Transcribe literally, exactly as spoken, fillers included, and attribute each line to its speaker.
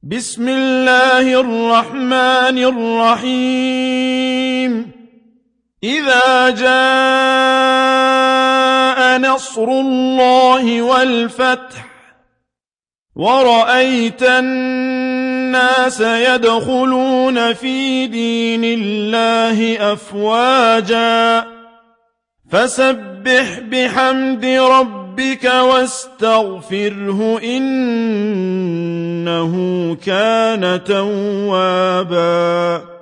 Speaker 1: بسم الله الرحمن الرحيم إذا جاء نصر الله والفتح ورأيت الناس يدخلون في دين الله أفواجا فسبح بحمد ربك واستغفره إنه كان توابا